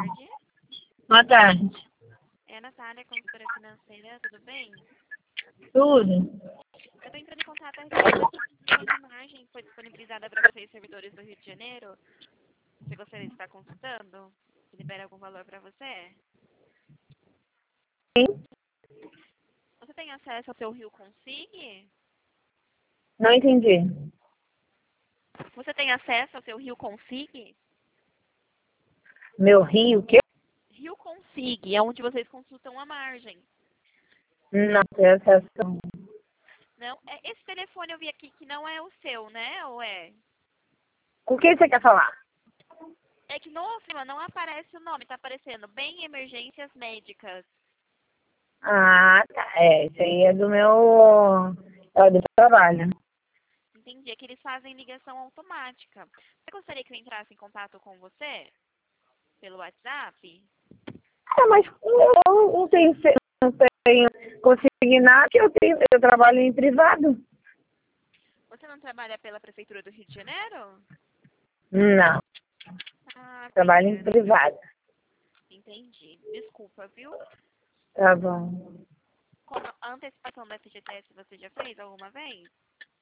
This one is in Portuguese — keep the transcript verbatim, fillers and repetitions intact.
tarde. Boa tarde. É a Natália, consultora financeira, tudo bem? Tudo? Eu estou entrando em contato a respeito da sua de margem que foi disponibilizada para vocês, servidores do Rio de Janeiro. Se você está consultando, se libera algum valor para você? Sim. Você tem acesso ao seu Rio Consig? Não entendi. Você tem acesso ao seu Rio Consig? Meu rio, o quê? Rio Consig é onde vocês consultam a margem. Não tenho acesso. Não, é, esse telefone eu vi aqui que não é o seu, né? Ou é? Com quem você quer falar? É que no cima não aparece o nome, tá aparecendo Bem Emergências Médicas. Ah, tá. É, isso aí é do meu... É do trabalho. Entendi, é que eles fazem ligação automática. Você gostaria que eu entrasse em contato com você? Pelo WhatsApp? É, mas eu não tenho, não tenho consignado que eu tenho, eu trabalho em privado. Você não trabalha pela Prefeitura do Rio de Janeiro? Não, Ah, trabalho em pena. privado. Entendi. Desculpa, viu? Tá bom. Como a antecipação da F G T S você já fez alguma vez?